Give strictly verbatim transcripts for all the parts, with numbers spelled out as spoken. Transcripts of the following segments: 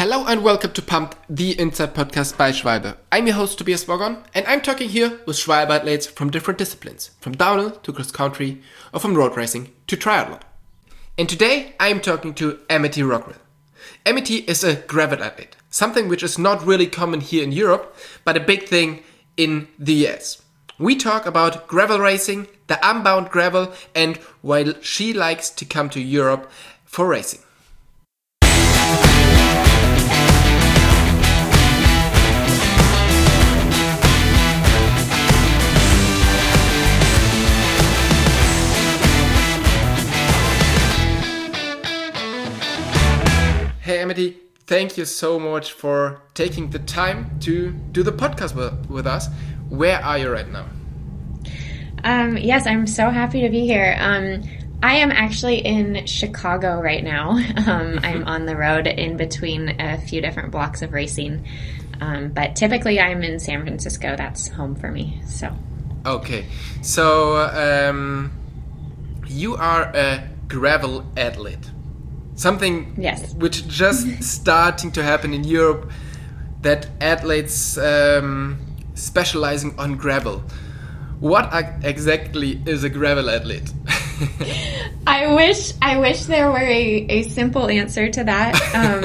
Hello and welcome to Pumped, the Inside Podcast by Schwalbe. I'm your host Tobias Bogon, and I'm talking here with Schwalbe athletes from different disciplines, from downhill to cross country, or from road racing to triathlon. And today I'm talking to Amity Rockwell. Amity is a gravel athlete, something which is not really common here in Europe, but a big thing in the U S. We talk about gravel racing, the unbound gravel, and why she likes to come to Europe for racing. Hey Amity, thank you so much for taking the time to do the podcast with, with us. Where are you right now? Um, yes, I'm so happy to be here. Um, I am actually in Chicago right now. Um, I'm on the road in between a few different blocks of racing. Um, but typically I'm in San Francisco. That's home for me. So. Okay. So um, you are a gravel athlete. Something yes. which just starting to happen in Europe, that athletes um, specializing on gravel. What exactly is a gravel athlete? I wish I wish there were a, a simple answer to that. Um,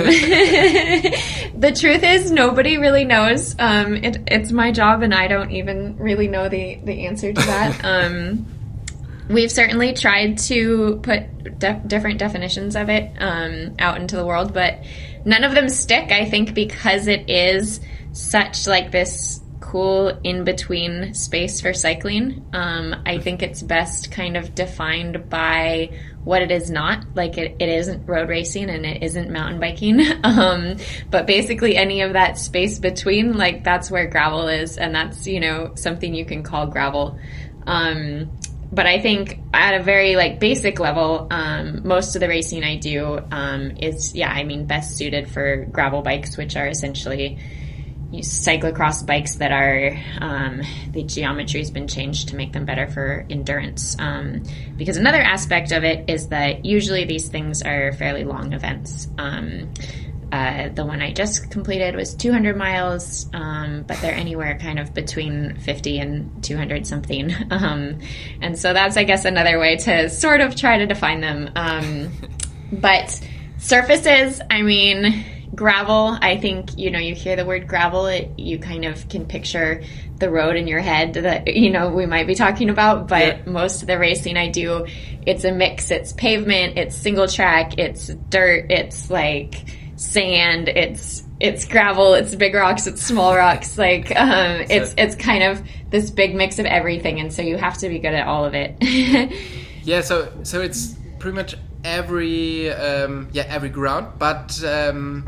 the truth is nobody really knows. Um, it, it's my job and I don't even really know the, the answer to that. Um, we've certainly tried to put de- different definitions of it um, out into the world, but none of them stick, I think, because it is such like this cool in-between space for cycling. Um, I think it's best kind of defined by what it is not. Like it, it isn't road racing and it isn't mountain biking. um, but basically any of that space between, like that's where gravel is, and that's, you know, something you can call gravel. Um, but I think at a very like basic level, um, most of the racing I do um, is, yeah, I mean, best suited for gravel bikes, which are essentially cyclocross bikes that are, um, the geometry has been changed to make them better for endurance. Um, because another aspect of it is that usually these things are fairly long events. Um, uh, the one I just completed was two hundred miles, um, but they're anywhere kind of between fifty and two hundred something. Um, and so that's, I guess, another way to sort of try to define them. Um, but surfaces, I mean, gravel, I think, you know, you hear the word gravel, it, you kind of can picture the road in your head that, you know, we might be talking about, but yeah. Most of the racing I do, it's a mix. It's pavement, it's single track, it's dirt, it's like sand, it's it's gravel, it's big rocks, it's small rocks, like um, it's it's kind of this big mix of everything, and so you have to be good at all of it. yeah, so so it's pretty much every um, yeah every ground, but um,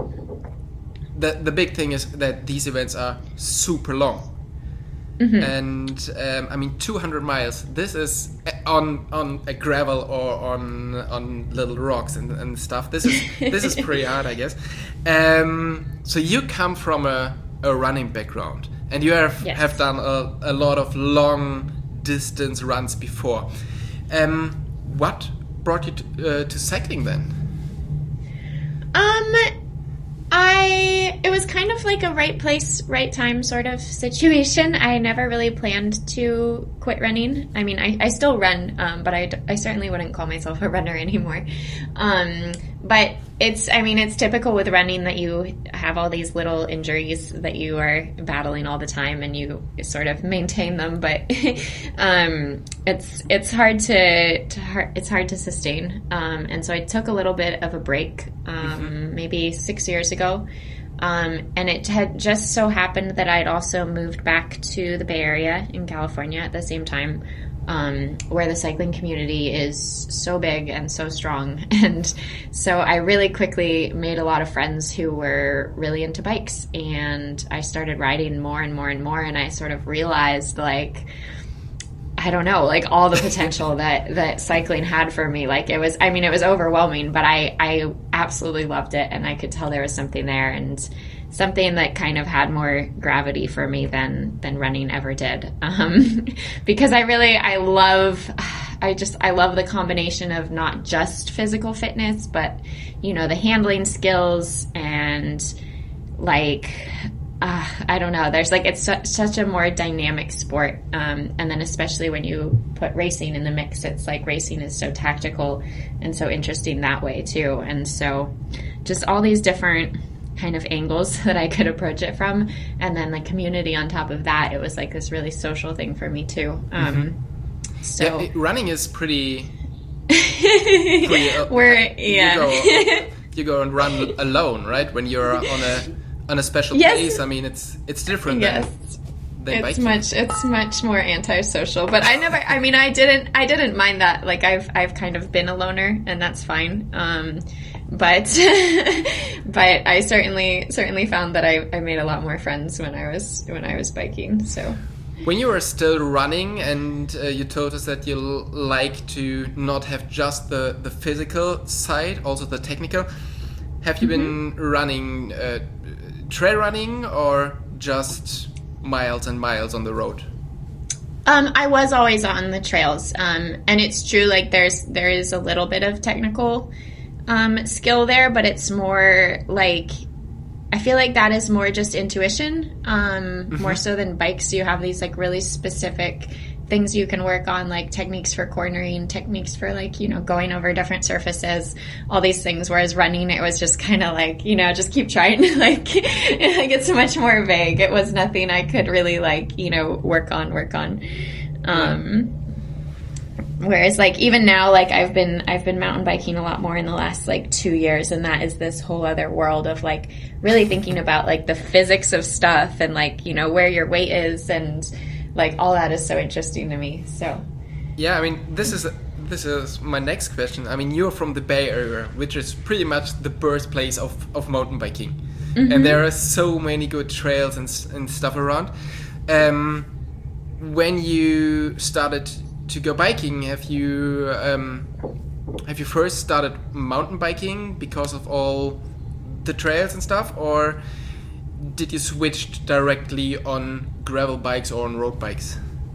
the the big thing is that these events are super long, mm-hmm. and um, I mean two hundred miles. This is on on a gravel or on on little rocks and, and stuff. This is this is pretty hard, I guess. Um, so you come from a, a running background, and you have yes. have done a, a lot of long distance runs before. Um, what brought you to, uh, to cycling then? Um, I, it was kind of like a right place, right time sort of situation. I never really planned to quit running. I mean, I, I still run, um, but I, I certainly wouldn't call myself a runner anymore. Um, but it's, I mean, it's typical with running that you have all these little injuries that you are battling all the time and you sort of maintain them, but, um, it's, it's hard to, to, it's hard to sustain. Um, and so I took a little bit of a break, um, mm-hmm. maybe six years ago. Um, and it had just so happened that I'd also moved back to the Bay Area in California at the same time, um, where the cycling community is so big and so strong. And so I really quickly made a lot of friends who were really into bikes, and I started riding more and more and more. And I sort of realized, like, I don't know, like all the potential that, that cycling had for me. Like it was, I mean, it was overwhelming, but I, I absolutely loved it. And I could tell there was something there, and something that kind of had more gravity for me than, than running ever did. Um, because I really, I love, I just, I love the combination of not just physical fitness, but, you know, the handling skills and like, uh, I don't know, there's like, it's su- such a more dynamic sport. Um, and then especially when you put racing in the mix, it's like racing is so tactical and so interesting that way too. And so just all these different kind of angles that I could approach it from. And then the community on top of that, it was like this really social thing for me too. Um, mm-hmm. So yeah, it, running is pretty, pretty uh, we're, yeah. You go, you go and run alone, right? When you're on a, on a special yes. pace. I mean, it's, it's different yes. than, than it's biking. much, it's much more antisocial, but I never, I mean, I didn't, I didn't mind that. Like I've, I've kind of been a loner and that's fine. Um, But but I certainly certainly found that I, I made a lot more friends when I was when I was biking. So when you were still running and uh, you told us that you like to not have just the, the physical side, also the technical, have you mm-hmm. been running uh, trail running or just miles and miles on the road? Um, I was always on the trails, um, and it's true. Like there's there is a little bit of technical Um, skill there, but it's more like, I feel like that is more just intuition, um, mm-hmm. more so than bikes. You have these like really specific things you can work on, like techniques for cornering, techniques for like, you know, going over different surfaces, all these things. Whereas running, it was just kind of like, you know, just keep trying. like, like it's much more vague. It was nothing I could really like, you know, work on, work on. Um, yeah. Whereas like even now, like I've been, I've been mountain biking a lot more in the last like two years. And that is this whole other world of like really thinking about like the physics of stuff and like, you know, where your weight is and like all that is so interesting to me. So. Yeah. I mean, this is, this is my next question. I mean, you're from the Bay Area, which is pretty much the birthplace of, of mountain biking. Mm-hmm. And there are so many good trails and, and stuff around. Um, when you started to go biking, have you um, have you first started mountain biking because of all the trails and stuff, or did you switch directly on gravel bikes or on road bikes?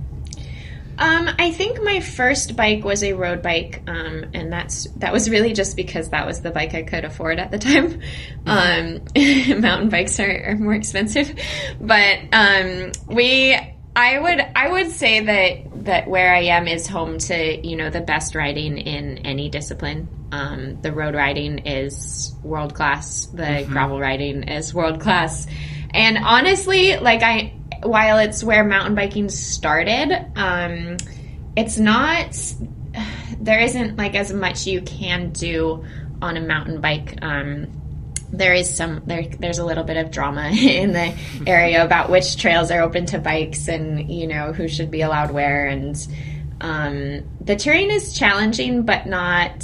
Um, I think my first bike was a road bike, um, and that's that was really just because that was the bike I could afford at the time. Mm-hmm. Um, mountain bikes are, are more expensive, but um, we. I would I would say that, that where I am is home to, you know, the best riding in any discipline. Um, the road riding is world class. The mm-hmm. gravel riding is world class. And honestly, like I, while it's where mountain biking started, um, it's not, there isn't like as much you can do on a mountain bike. Um, There is some, there, there's a little bit of drama in the area about which trails are open to bikes and, you know, who should be allowed where. And um, the terrain is challenging, but not,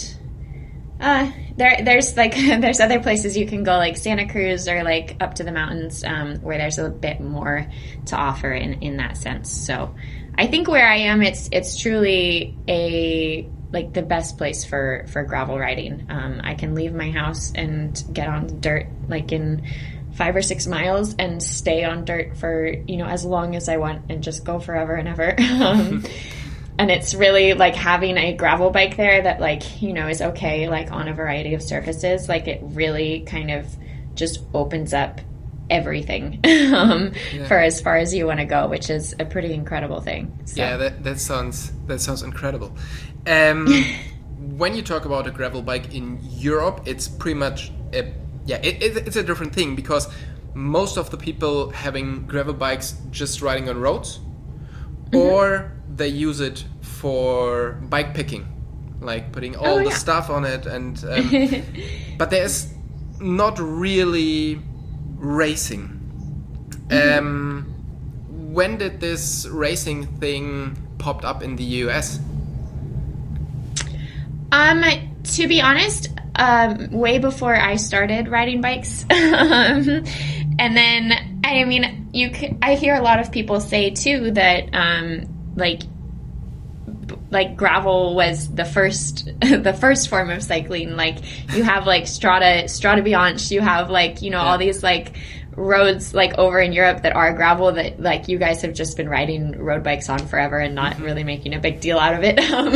uh, there, there's like, there's other places you can go, like Santa Cruz or like up to the mountains, um, where there's a bit more to offer in, in that sense. So I think where I am, it's, it's truly a, like the best place for, for gravel riding. Um, I can leave my house and get on dirt like in five or six miles and stay on dirt for, you know, as long as I want and just go forever and ever. um, and it's really like having a gravel bike there that like, you know, is okay, like on a variety of surfaces. Like it really kind of just opens up everything um, yeah. for as far as you want to go, which is a pretty incredible thing. So. Yeah, that, that sounds that sounds incredible. Um, when you talk about a gravel bike in Europe, it's pretty much a, yeah, it, it, it's a different thing because most of the people having gravel bikes just riding on roads, mm-hmm. or they use it for bike picking, like putting all oh, the yeah. stuff on it, and um, but there's not really racing. Mm-hmm. Um, when did this racing thing popped up in the U S? Um, to be honest, um, way before I started riding bikes. um, and then, I mean, you could, I hear a lot of people say too that, um, like like gravel was the first the first form of cycling. Like you have like Strada Strada Bianche, you have like, you know, yeah. all these like roads like over in Europe that are gravel that like you guys have just been riding road bikes on forever and not really making a big deal out of it. Um,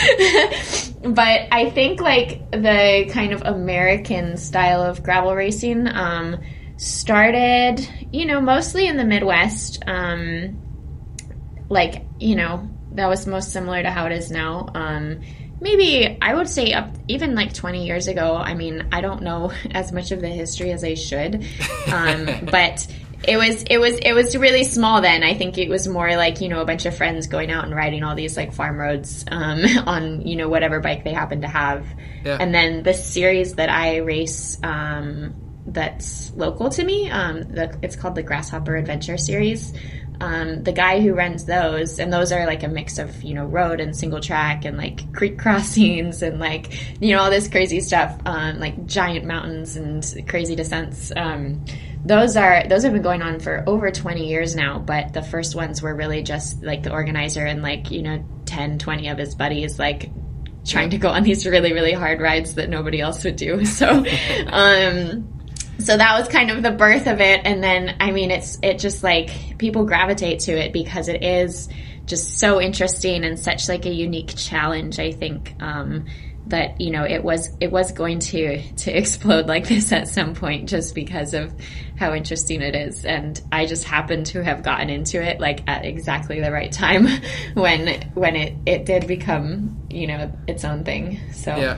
but I think like the kind of American style of gravel racing um, started, you know, mostly in the Midwest. Um, like, you know, that was most similar to how it is now. Um, maybe I would say up even like twenty years ago. I mean, I don't know as much of the history as I should. Um, but it was, it was, it was really small then. I think it was more like, you know, a bunch of friends going out and riding all these like farm roads, um, on, you know, whatever bike they happen to have. Yeah. And then the series that I race, um, that's local to me, um, the, it's called the Grasshopper Adventure Series. Um, the guy who runs those, and those are like a mix of, you know, road and single track and like creek crossings and like, you know, all this crazy stuff, um, like giant mountains and crazy descents. Um, those are, those have been going on for over twenty years now, but the first ones were really just like the organizer and like, you know, ten, twenty of his buddies, like trying to go on these really, really hard rides that nobody else would do. So, um, So that was kind of the birth of it. And then, I mean, it's, it just like people gravitate to it because it is just so interesting and such like a unique challenge, I think, um, that, you know, it was, it was going to, to explode like this at some point just because of how interesting it is. And I just happened to have gotten into it like at exactly the right time when, when it, it did become, you know, its own thing. So, yeah.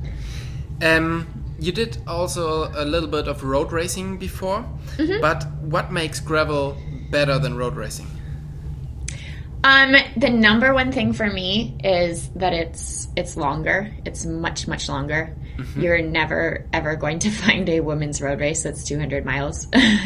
Um, You did also a little bit of road racing before, mm-hmm. but what makes gravel better than road racing? Um, the number one thing for me is that it's it's longer. It's much, much longer. Mm-hmm. You're never, ever going to find a women's road race that's two hundred miles.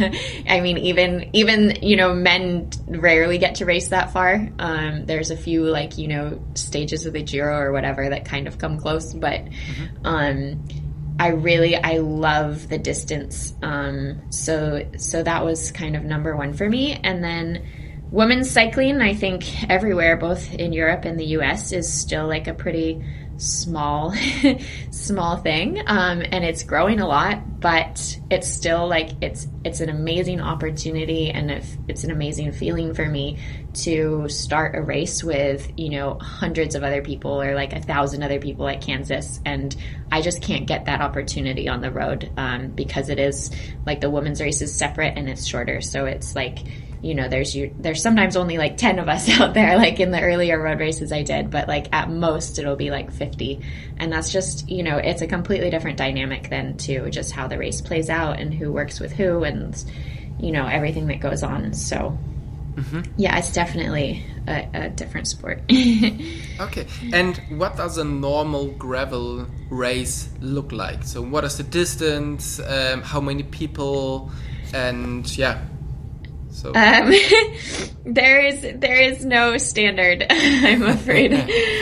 I mean, even, even, you know, men rarely get to race that far. Um, there's a few, like, you know, stages of the Giro or whatever that kind of come close, but... Mm-hmm. um I really, I love the distance. Um, so, so that was kind of number one for me. And then women's cycling, I think everywhere, both in Europe and the U S, is still like a pretty small, small thing. Um, and it's growing a lot, but it's still like, it's, it's an amazing opportunity. And if it's an amazing feeling for me to start a race with, you know, hundreds of other people or like a thousand other people at Kansas. And I just can't get that opportunity on the road, um, because it is like the women's race is separate and it's shorter. So it's like, you know, there's you, there's sometimes only like ten of us out there, like in the earlier road races I did, but like at most it'll be like fifty. And that's just, you know, it's a completely different dynamic than to just how the race plays out and who works with who and, you know, everything that goes on. So mm-hmm. yeah, it's definitely a, a different sport. Okay. And what does a normal gravel race look like? So what is the distance? Um, how many people? And yeah. So. Um, there is there is no standard, I'm afraid.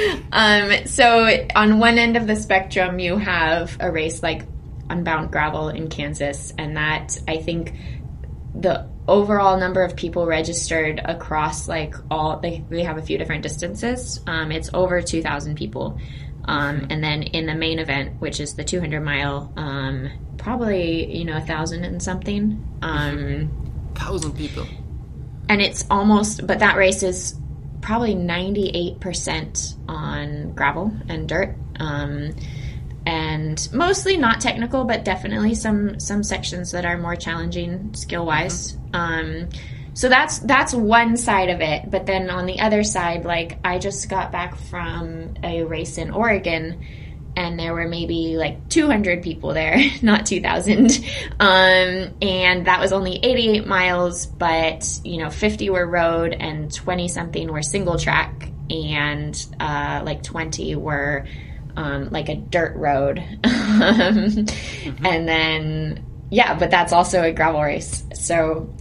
um, so on one end of the spectrum, you have a race like Unbound Gravel in Kansas, and that I think the overall number of people registered across like all they they have a few different distances. Um, it's over two thousand people, um, and then in the main event, which is the two hundred mile, um, probably you know a thousand and something. Um, Thousand people, and it's almost, but that race is probably ninety-eight percent on gravel and dirt, um, and mostly not technical, but definitely some some sections that are more challenging skill wise. Mm-hmm. Um, so that's that's one side of it. But then on the other side, like I just got back from a race in Oregon. And there were maybe like two hundred people there, not two thousand. Um, and that was only eighty-eight miles, but, you know, fifty were road and twenty something were single track. And uh, like twenty were um, like a dirt road. mm-hmm. And then, yeah, but that's also a gravel race. So...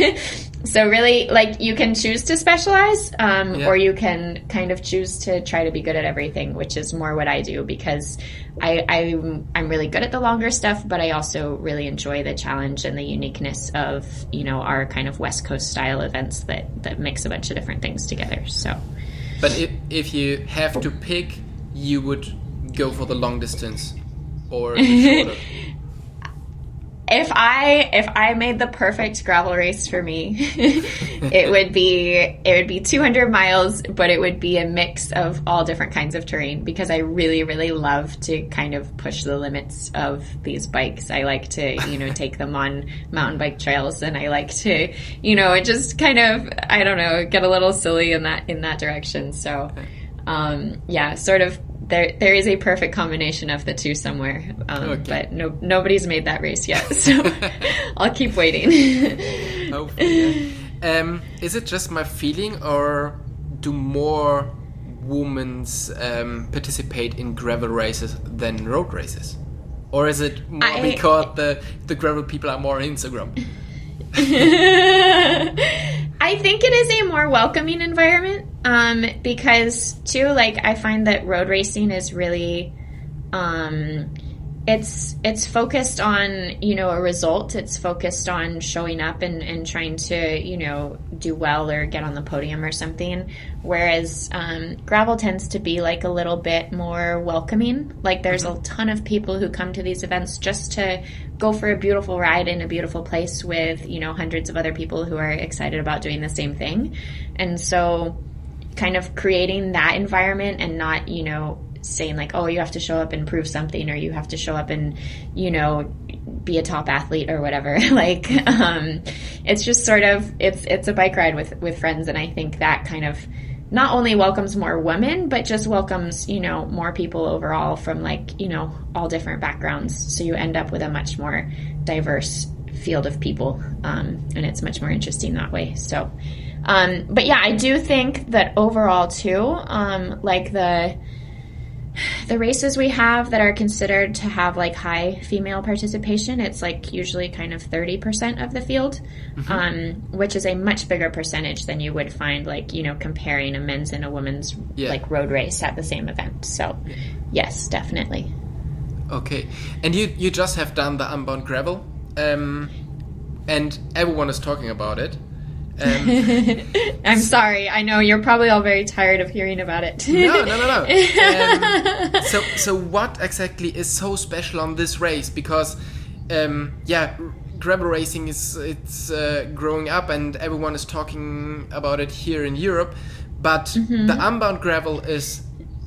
So really, like, you can choose to specialize, um, yeah. or you can kind of choose to try to be good at everything, which is more what I do because I, I, I'm really good at the longer stuff, but I also really enjoy the challenge and the uniqueness of, you know, our kind of West Coast style events that, that mix a bunch of different things together. So, But if, if you have to pick, you would go for the long distance or the shorter? If I if I made the perfect gravel race for me, it would be it would be two hundred miles, but it would be a mix of all different kinds of terrain because I really really love to kind of push the limits of these bikes. I like to, you know, take them on mountain bike trails, and I like to, you know, just kind of, I don't know, get a little silly in that in that direction. So um yeah, sort of There, there is a perfect combination of the two somewhere, um, okay. but no, nobody's made that race yet, so I'll keep waiting. Hopefully. Um, is it just my feeling, or do more women um, participate in gravel races than road races, or is it more I, because the the gravel people are more on Instagram? I think it is a more welcoming environment, um, because too, like, I find that road racing is really, um, it's, it's focused on, you know, a result. It's focused on showing up and, and trying to, you know, do well or get on the podium or something. Whereas, um, gravel tends to be like a little bit more welcoming. Like there's mm-hmm. a ton of people who come to these events just to go for a beautiful ride in a beautiful place with, you know, hundreds of other people who are excited about doing the same thing. And so kind of creating that environment and not, you know, saying like, oh, you have to show up and prove something, or you have to show up and, you know, be a top athlete or whatever. Like, um, it's just sort of, it's, it's a bike ride with, with friends. And I think that kind of not only welcomes more women, but just welcomes, you know, more people overall from like, you know, all different backgrounds. So you end up with a much more diverse field of people. Um, and it's much more interesting that way. So, um, but yeah, I do think that overall too, um, like the, the races we have that are considered to have like high female participation, it's like usually kind of thirty percent of the field, mm-hmm. um, which is a much bigger percentage than you would find like, you know, comparing a men's and a women's yeah. like road race at the same event. So yes, definitely. Okay. And you, you just have done the Unbound Gravel, um, and everyone is talking about it. Um, I'm sorry. I know you're probably all very tired of hearing about it. no, no, no, no. Um, so, so what exactly is so special on this race? Because, um, yeah, gravel racing is it's uh, growing up, and everyone is talking about it here in Europe. But mm-hmm. the Unbound Gravel is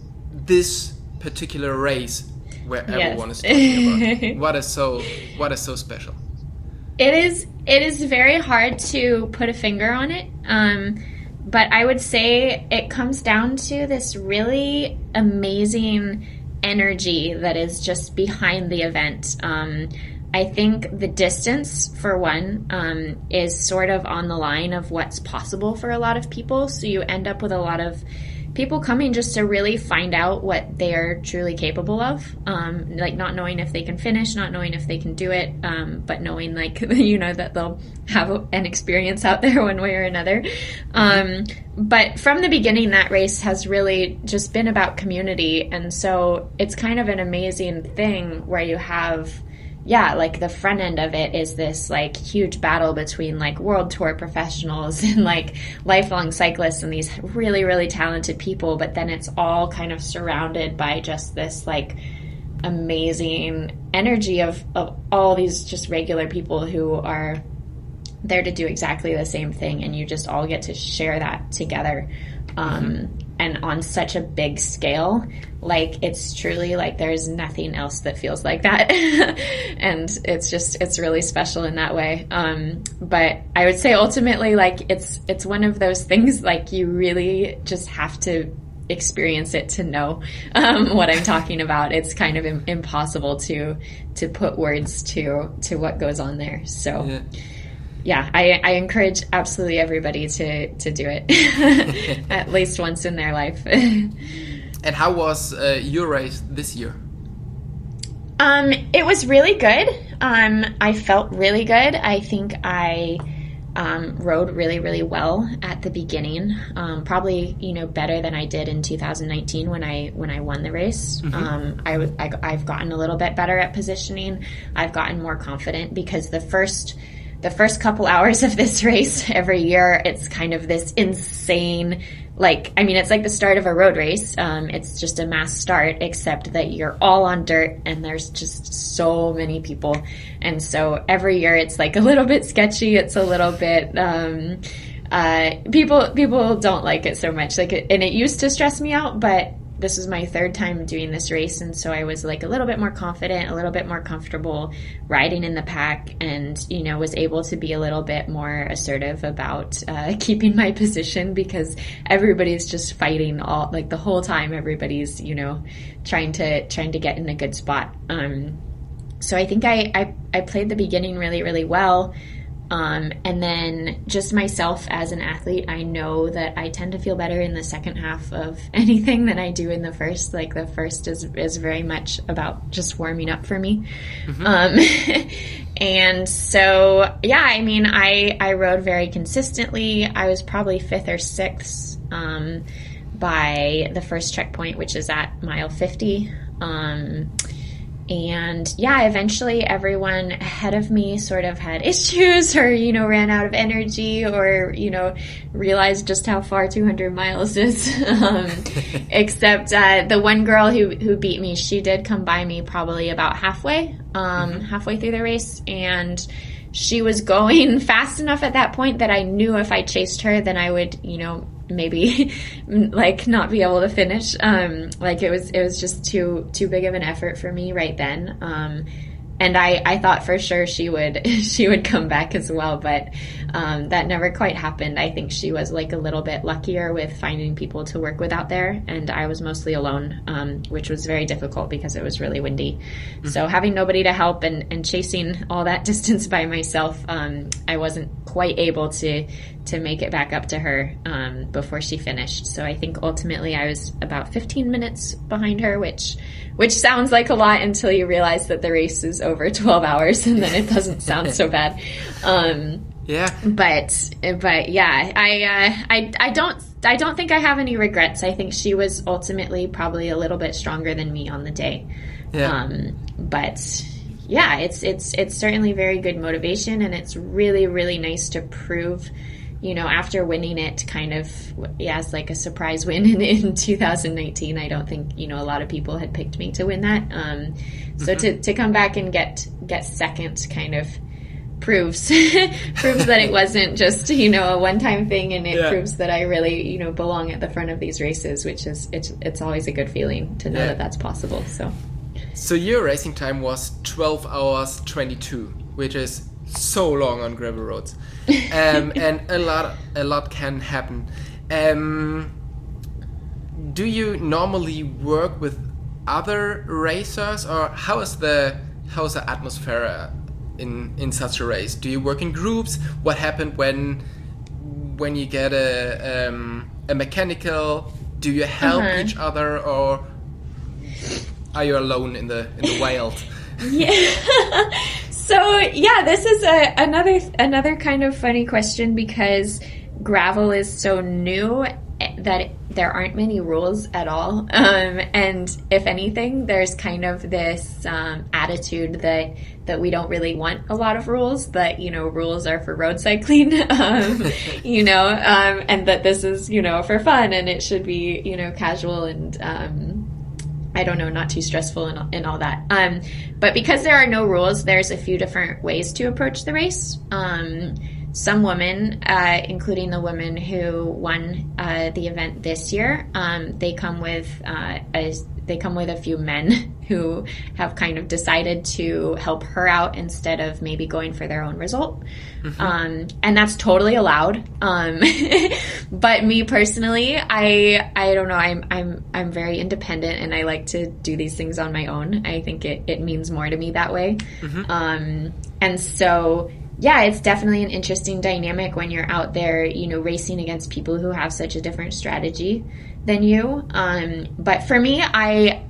this particular race where everyone yes. is talking about it. What is so What is so special? It is it is very hard to put a finger on it, um, but I would say it comes down to this really amazing energy that is just behind the event. Um, I think the distance, for one, um, is sort of on the line of what's possible for a lot of people, so you end up with a lot of people coming just to really find out what they are truly capable of, um, like not knowing if they can finish, not knowing if they can do it, um, but knowing like, you know, that they'll have a, an experience out there one way or another. Um, but from the beginning, that race has really just been about community. And so it's kind of an amazing thing where you have, yeah, like the front end of it is this like huge battle between like world tour professionals and like lifelong cyclists and these really, really talented people. But then it's all kind of surrounded by just this like amazing energy of, of all these just regular people who are there to do exactly the same thing. And you just all get to share that together. Um, mm-hmm. And on such a big scale, like it's truly like there's nothing else that feels like that. And it's just, it's really special in that way. Um, but I would say ultimately, like it's, it's one of those things like you really just have to experience it to know, um, what I'm talking about. It's kind of im- impossible to, to put words to, to what goes on there. So. Yeah. Yeah, I, I encourage absolutely everybody to, to do it at least once in their life. And how was uh, your race this year? Um, it was really good. Um, I felt really good. I think I um, rode really, really well at the beginning. Um, probably, you know, better than I did in two thousand nineteen when I when I won the race. Mm-hmm. Um, I, I I've gotten a little bit better at positioning. I've gotten more confident because the first. the first couple hours of this race every year, it's kind of this insane, like, I mean, it's like the start of a road race. Um, it's just a mass start, except that you're all on dirt and there's just so many people. And so every year it's like a little bit sketchy. It's a little bit, um, uh, people, people don't like it so much. Like, and it used to stress me out, but this was my third time doing this race, and so I was like a little bit more confident, a little bit more comfortable riding in the pack, and, you know, was able to be a little bit more assertive about uh, keeping my position, because everybody's just fighting all, like the whole time, everybody's, you know, trying to trying to get in a good spot. Um, so I think I, I, I played the beginning really, really well. Um, and then just myself as an athlete, I know that I tend to feel better in the second half of anything than I do in the first. Like the first is, is very much about just warming up for me. Mm-hmm. Um, and so, yeah, I mean, I, I rode very consistently. I was probably fifth or sixth, um, by the first checkpoint, which is at mile fifty. Um, And yeah, eventually everyone ahead of me sort of had issues or, you know, ran out of energy or, you know, realized just how far two hundred miles is. um, except uh, the one girl who, who beat me, she did come by me probably about halfway, um, mm-hmm. halfway through the race. And she was going fast enough at that point that I knew if I chased her, then I would, you know, maybe like not be able to finish. Um, like it was, it was just too, too big of an effort for me right then. Um, and I, I thought for sure she would, she would come back as well, but, um, that never quite happened. I think she was like a little bit luckier with finding people to work with out there. And I was mostly alone, um, which was very difficult because it was really windy. Mm-hmm. So having nobody to help and, and chasing all that distance by myself, um, I wasn't quite able to, to make it back up to her, um, before she finished. So I think ultimately I was about fifteen minutes behind her, which, which sounds like a lot until you realize that the race is over twelve hours and then it doesn't sound so bad. Um, yeah. But, but yeah, I, uh, I, I don't, I don't think I have any regrets. I think she was ultimately probably a little bit stronger than me on the day. Yeah. Um, but yeah, it's, it's, it's certainly very good motivation, and it's really, really nice to prove, you know, after winning it kind of, yeah, as like a surprise win in, in two thousand nineteen. I don't think, you know, a lot of people had picked me to win that. Um, so mm-hmm. to, to come back and get, get second kind of proves, proves that it wasn't just, you know, a one-time thing, and it yeah. proves that I really, you know, belong at the front of these races, which is, it's, it's always a good feeling to know yeah. that that's possible. So. So your racing time was twelve hours twenty-two, which is so long on gravel roads. Um, and a lot, a lot can happen. Um, do you normally work with other racers, or how is the how is the atmosphere in in such a race? Do you work in groups? What happened when when you get a um, a mechanical? Do you help uh-huh. each other, or are you alone in the in the wild? Yeah. So yeah, this is a, another another kind of funny question, because gravel is so new that it, there aren't many rules at all. Um, and if anything, there's kind of this um, attitude that that we don't really want a lot of rules, that, you know, rules are for road cycling, um, you know, um, and that this is, you know, for fun, and it should be, you know, casual and, um, I don't know, not too stressful and, and all that. Um, but because there are no rules, there's a few different ways to approach the race. Um, some women, uh, including the woman who won uh, the event this year, um, they come with uh, a, they come with a few men who have kind of decided to help her out instead of maybe going for their own result. Mm-hmm. Um, and that's totally allowed. Um, but me personally, I, I don't know, I'm, I'm, I'm very independent, and I like to do these things on my own. I think it, it means more to me that way. Mm-hmm. Um, and so, yeah, it's definitely an interesting dynamic when you're out there, you know, racing against people who have such a different strategy than you. Um, but for me, I,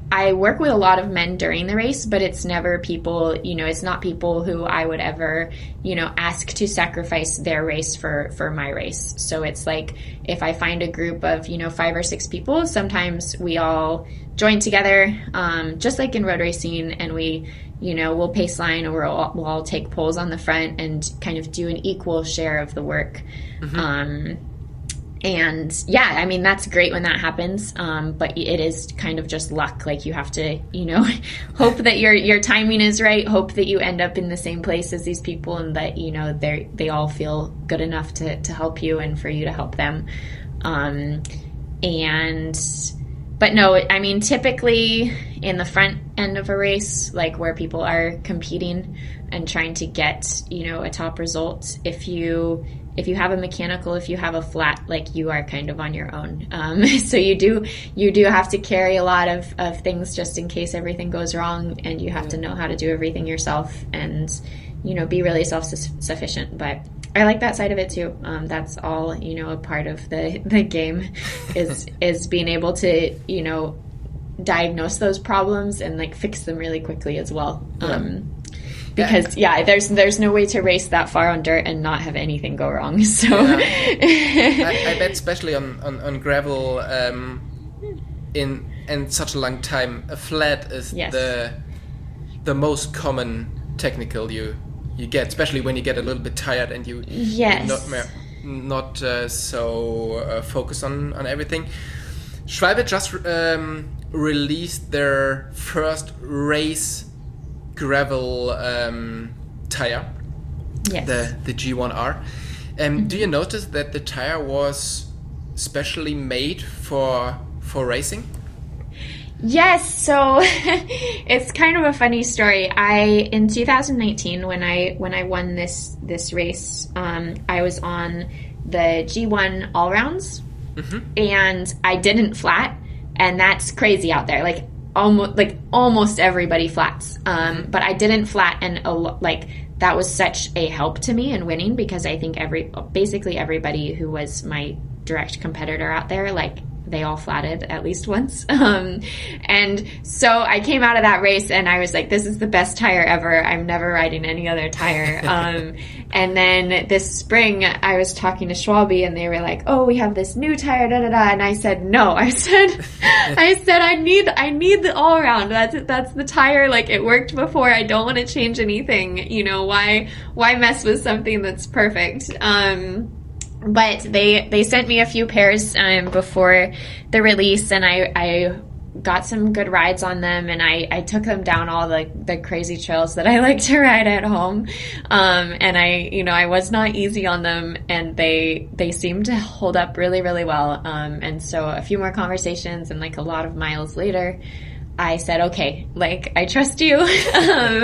I work with a lot of men during the race, but it's never people, you know, it's not people who I would ever, you know, ask to sacrifice their race for, for my race. So it's like, if I find a group of, you know, five or six people, sometimes we all join together, um, just like in road racing, and we, you know, we'll pace line, or we'll all, we'll all take poles on the front and kind of do an equal share of the work. Mm-hmm. Um, And yeah, I mean, that's great when that happens. Um, but it is kind of just luck. Like, you have to, you know, hope that your, your timing is right. Hope that you end up in the same place as these people, and that, you know, they they all feel good enough to, to help you and for you to help them. Um, and, but no, I mean, typically in the front end of a race, like where people are competing and trying to get, you know, a top result, if you, if you have a mechanical, if you have a flat, like, you are kind of on your own. Um, so you do, you do have to carry a lot of, of things just in case everything goes wrong, and you have yeah. to know how to do everything yourself and, you know, be really self-sufficient. But I like that side of it too. Um, that's all, you know, a part of the, the game is, is being able to, you know, diagnose those problems and like fix them really quickly as well. Yeah. Um, Because yeah, there's there's no way to race that far on dirt and not have anything go wrong. So yeah. I, I bet, especially on on, on gravel, um, in in such a long time, a flat is yes. the the most common technical you you get, especially when you get a little bit tired and you yes. not not uh, so uh, focused on on everything. Schwalbe just um, released their first race gravel um, tire, yes. the the G one R. Um, mm-hmm. Do you notice that the tire was specially made for for racing? Yes, so it's kind of a funny story. I in two thousand nineteen, when I when I won this this race, um, I was on the G one all rounds, mm-hmm. and I didn't flat, and that's crazy out there. Like. Almost like almost everybody flats, um, but I didn't flat, and a lo- like that was such a help to me in winning, because I think every basically everybody who was my direct competitor out there, like they all flatted at least once, um, and so I came out of that race and I was like, this is the best tire ever. I'm never riding any other tire. Um, and then this spring I was talking to Schwalbe and they were like, oh, we have this new tire, da da da. And I said, no, I said, I said, I need, I need the all around. That's, that's the tire. Like, it worked before. I don't want to change anything. You know, why, why mess with something that's perfect? Um, But they they sent me a few pairs um, before the release, and I, I got some good rides on them, and I, I took them down all the, the crazy trails that I like to ride at home. Um, and I, you know, I was not easy on them, and they they seemed to hold up really, really well. Um, and so a few more conversations and like a lot of miles later, I said, okay, like, I trust you. um,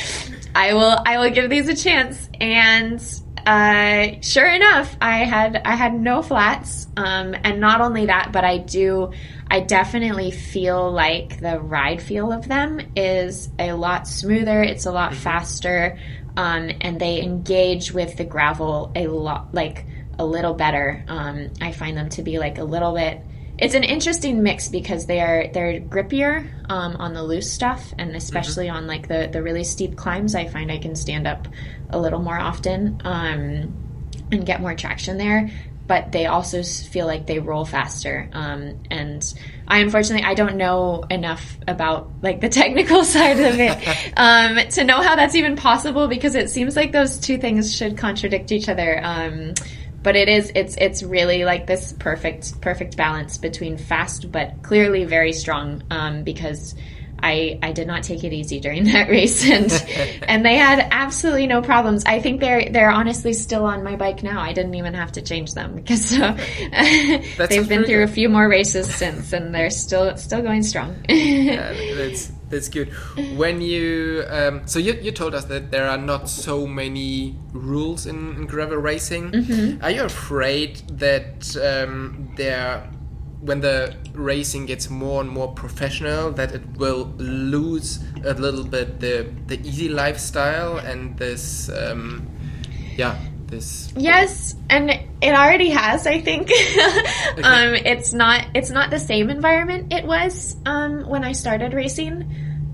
I will I will give these a chance. And Uh, sure enough, I had, I had no flats. Um, and not only that, but I do, I definitely feel like the ride feel of them is a lot smoother. It's a lot faster. Um, and they engage with the gravel a lot, like a little better. Um, I find them to be like a little bit, it's an interesting mix because they are, they're grippier, um, on the loose stuff, and especially mm-hmm. on like the, the really steep climbs, I find I can stand up a little more often, um, and get more traction there. But they also feel like they roll faster. Um, and I, unfortunately, I don't know enough about like the technical side of it, um, to know how that's even possible, because it seems like those two things should contradict each other. Um, But it is, it's, it's really like this perfect, perfect balance between fast, but clearly very strong. Um, because I, I did not take it easy during that race, and, and they had absolutely no problems. I think they're, they're honestly still on my bike now. I didn't even have to change them, because uh, they've been through good. a few more races since, and they're still, still going strong. Yeah, that's, that's good. When you, um, so you, you told us that there are not so many rules in, in gravel racing. Mm-hmm. Are you afraid that um, there, when the racing gets more and more professional, that it will lose a little bit the the easy lifestyle and this, um, yeah, this? Yes, and it already has, I think. Okay. um, it's not it's not the same environment it was um, when I started racing.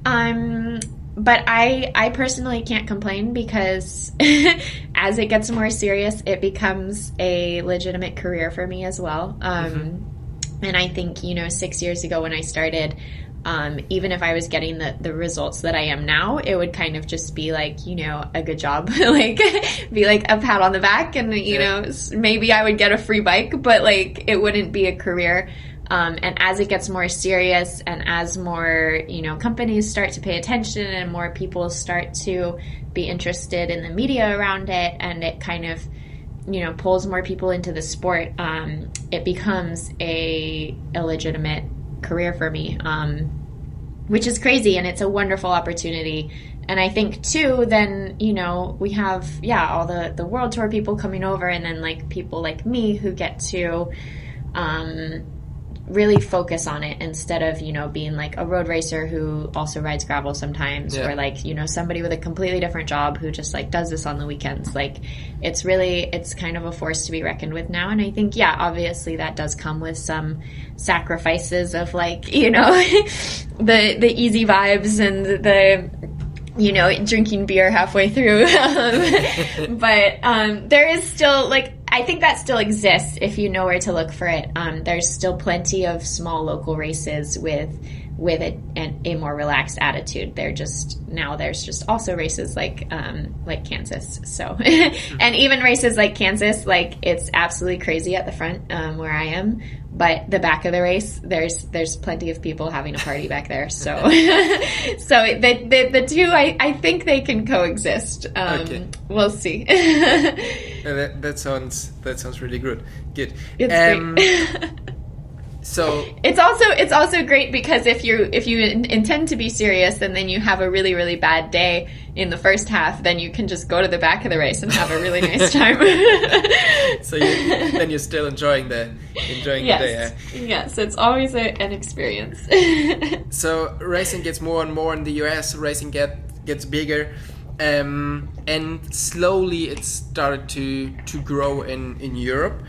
Um, but I I personally can't complain because as it gets more serious, it becomes a legitimate career for me as well. Um, mm-hmm. And I think, you know, six years ago when I started, Um, even if I was getting the, the results that I am now, it would kind of just be like, you know, a good job, like be like a pat on the back and, you yeah. know, maybe I would get a free bike, but like it wouldn't be a career. Um, and as it gets more serious and as more, you know, companies start to pay attention and more people start to be interested in the media around it and it kind of, you know, pulls more people into the sport, um, it becomes a, a legitimate career for me, um, which is crazy, and it's a wonderful opportunity. And I think too, then, you know, we have, yeah, all the, the world tour people coming over and then like people like me who get to, um, really focus on it instead of, you know, being like a road racer who also rides gravel sometimes yeah. or like, you know, somebody with a completely different job who just like does this on the weekends. Like it's really, it's kind of a force to be reckoned with now. And I think, yeah, obviously that does come with some sacrifices of like, you know, the, the easy vibes and the, you know, drinking beer halfway through. um, but, um, there is still like, I think that still exists if you know where to look for it. Um, there's still plenty of small local races with with a, a, a more relaxed attitude. They're just now there's just also races like um, like Kansas. So and even races like Kansas, like it's absolutely crazy at the front um, where I am. But the back of the race, there's there's plenty of people having a party back there. So so the, the the two, I, I think they can coexist. Um, okay. We'll see. Yeah, that, that sounds that sounds really good. Good. It's um, great. So it's also it's also great because if you if you intend to be serious and then you have a really really bad day in the first half, then you can just go to the back of the race and have a really nice time. So you, you, then you're still enjoying the enjoying yes. the day. Eh? Yes, it's always a, an experience. So racing gets more and more in the U S. Racing get gets bigger. Um, and slowly it started to, to grow in, in Europe.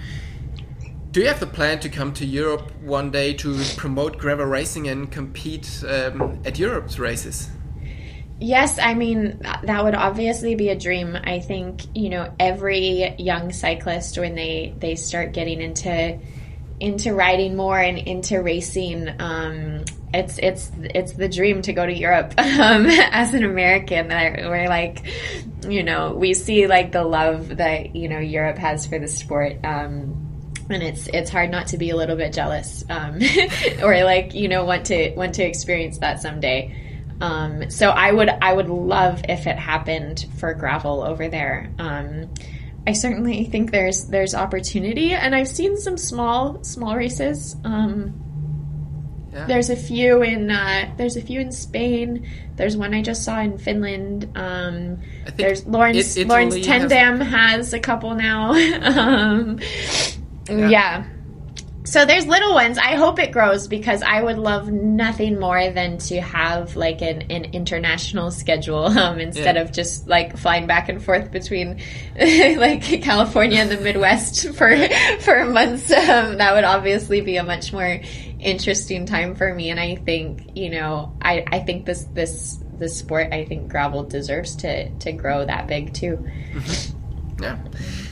Do you have the plan to come to Europe one day to promote gravel racing and compete um, at Europe's races? Yes, I mean, that would obviously be a dream. I think, you know, every young cyclist, when they, they start getting into into riding more and into racing, um, it's it's it's the dream to go to Europe. Um, as an American, we're like, you know, we see like the love that, you know, Europe has for the sport. Um, And it's it's hard not to be a little bit jealous, um, or like, you know, want to want to experience that someday. Um, so I would I would love if it happened for gravel over there. Um, I certainly think there's there's opportunity, and I've seen some small small races. Um, yeah. There's a few in uh, there's a few in Spain. There's one I just saw in Finland. Um, there's Lawrence it, Lawrence Tendam has... has a couple now. um, Yeah. yeah. So there's little ones. I hope it grows because I would love nothing more than to have like an, an international schedule um, instead yeah. of just like flying back and forth between like California and the Midwest for for months. Um, that would obviously be a much more interesting time for me. And I think, you know, I, I think this this this sport, I think gravel deserves to to grow that big too. Mm-hmm. Yeah.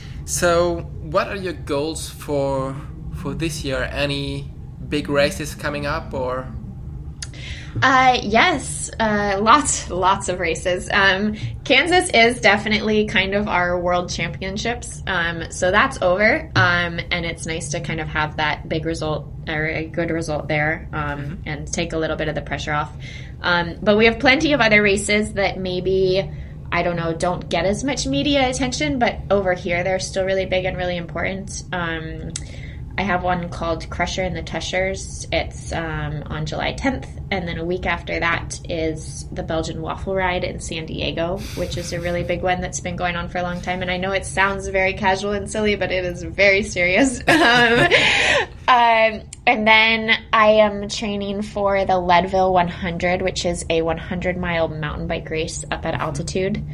So, what are your goals for for this year? Any big races coming up, or? Uh, yes, uh, lots, lots of races. Um, Kansas is definitely kind of our world championships. Um, so that's over. Um, and it's nice to kind of have that big result or a good result there, um, mm-hmm. and take a little bit of the pressure off. Um, but we have plenty of other races that maybe, I don't know, don't get as much media attention, but over here they're still really big and really important. Um, I have one called Crusher and the Tushers. It's um, on July tenth, and then a week after that is the Belgian Waffle Ride in San Diego, which is a really big one that's been going on for a long time. And I know it sounds very casual and silly, but it is very serious. um, um, and then I am training for the Leadville one hundred, which is a one hundred mile mountain bike race up at altitude.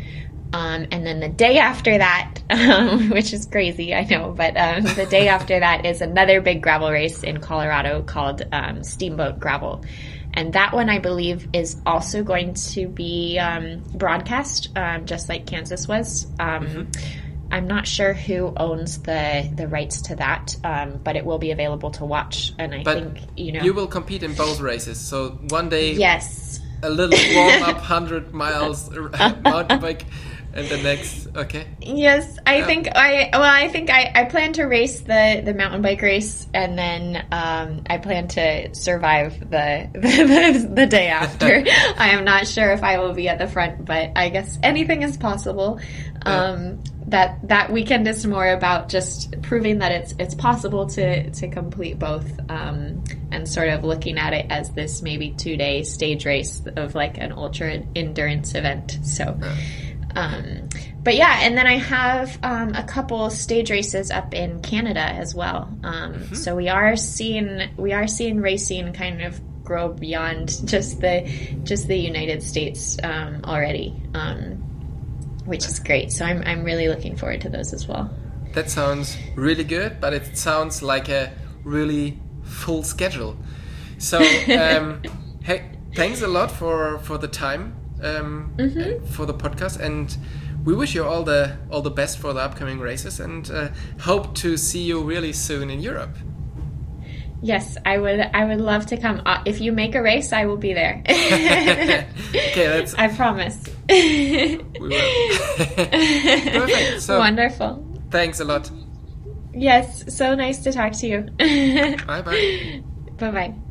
Um, and then the day after that, um, which is crazy, I know, but um, the day after that is another big gravel race in Colorado called um, Steamboat Gravel. And that one, I believe, is also going to be um, broadcast, um, just like Kansas was. Um, mm-hmm. I'm not sure who owns the, the rights to that, um, but it will be available to watch. And I but think, you know... you will compete in both races. So one day... Yes. A little warm-up, one hundred miles mountain bike... And the next, okay. Yes, I yeah. think I well, I think I, I plan to race the, the mountain bike race, and then um, I plan to survive the the, the day after. I am not sure if I will be at the front, but I guess anything is possible. Um, yeah. That that weekend is more about just proving that it's it's possible to to complete both, um, and sort of looking at it as this maybe two day stage race of like an ultra endurance event. So. Yeah. Um, but yeah, and then I have um, a couple stage races up in Canada as well. Um, mm-hmm. So we are seeing we are seeing racing kind of grow beyond just the just the United States um, already, um, which is great. So I'm I'm really looking forward to those as well. That sounds really good, but it sounds like a really full schedule. So um, hey, thanks a lot for for the time. Um, mm-hmm. For the podcast, and we wish you all the all the best for the upcoming races, and uh, hope to see you really soon in Europe. Yes, I would. I would love to come. Uh, if you make a race, I will be there. Okay, that's. I promise. We will. Perfect. So, wonderful. Thanks a lot. Yes, so nice to talk to you. Bye bye. Bye bye.